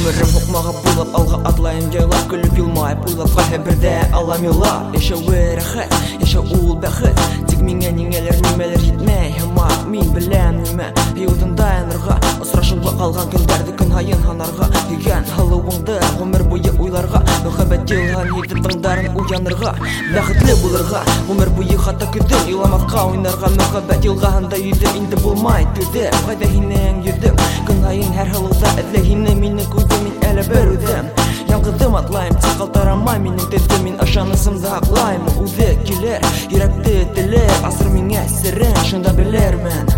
Өмірім оқмаға булап, алға атлайын жайлап, күліп елмайып, уйлап қайы бірде алам елап. Яшауы рахат, яшау ул бәхет, тек меңе неңелер немелер жетмей, хама мен білем неме Еудындайынырға, ұсырашуға қалған күндерді күн хайын ханарға Деген халуыңды ғұмыр бойы ойларға, мұхаббет елған етіп тыңдарын уянырға Бәхітлі болырға, ғұмыр бойы хата күдім Иламаққа ойнарға, мұхаббет елғағында үйдім Инді болмай түдім, қайда хинен едім Күн хайын әр халуға әдлі хині Менің көйді мен әлі бір өдім Яңғыдым атлайым, тек қалтарамай Менің деді мен ашанысымды ақлайым Уды келер, еректі тілер Асыр мен әсірін, шында білермін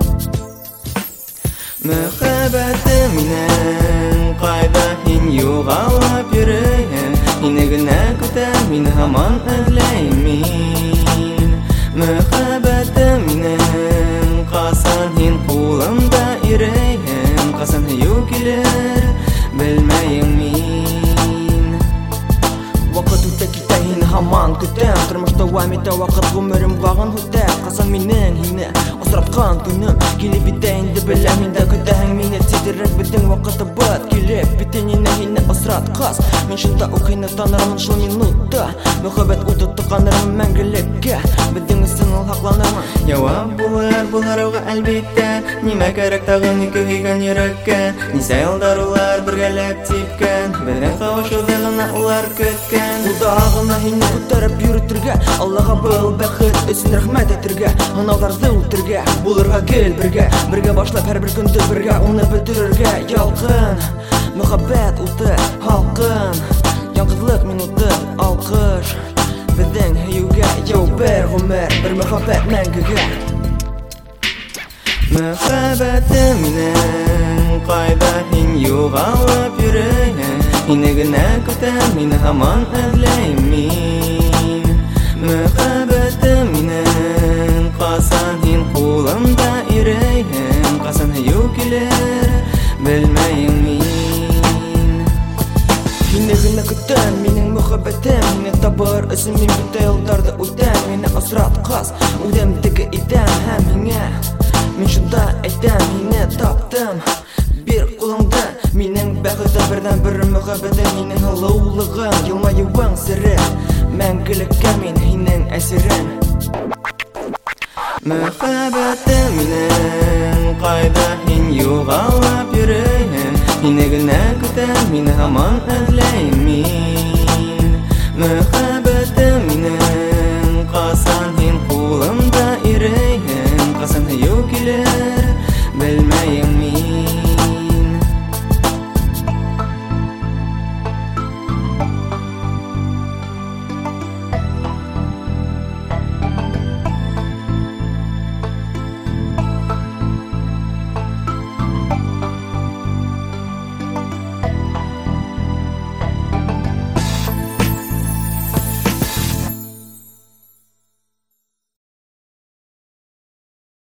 Мұхаббәтім менің қайда хин юғалап жүрейін Хині гіне күтәм, мен хаман әдлеймін Мұхаббәтім менің қасан хин қолымда ирейін Қасан хию келер, білмейін мен Вақыт өте кетейін хаман күтәм Тұрмышта уәметі вақыт ғұмырым ғағын өтәм Қасан менің хині осыратқан күнім Келіп бітейінді білем енді күтәң мені Тедірек бітің вақыты бұд Келіп бітейіне хині осырат қас Мен шында оқины танырмын шыл минутта Мұхаббет ұтытты қанырмын мәңгілікке Біздің үстін ол хақланырмын Жауап бұларауға әлбетті Неме керек тағын екі хейген ерекке Несе елдар олар біргелеп тепкен Бірін қауышуды ғына олар көткен Ұдағына хині күтәріп үйретірге Аллаға бұл бәхіт өсін рахмет етірге Аналарды өлтірге Бұлырға кел бірге башлап әр бір күнді бірге Оны бітірерге ялқын Мұхаббет ұты халқын Яңғызлық минуты алқыш Біздің хеюге Яу бір ғұмыр бір мұхаббет мәңгіге Мұхаббетім менің қайда хин юғалып жүрейін Хині гіне күтәм, мені хаман әдлеймін Мұхаббетім менің қасан хин қолымда ирейін Қасан хию келер, білмейін мен Хині гіне күтәм, менің мұхаббетім Мені табыр өзім мен бүті елдарды өтәм Мені асырат қас, өдемдігі идәм Хәм меңе Мен шында әйтәм, мені таптым Бір қолыңды, менің бәғіті бірден бір мұхаббеті Менің ұлылығым, елмайуың сірі Мәңгілікке мен хинен әсірін Мұхаббетім менің қайда хин юғалап жүрейін Хині гіне күтәм, мені хаман әдлеймін Мұхаббетім менің қасан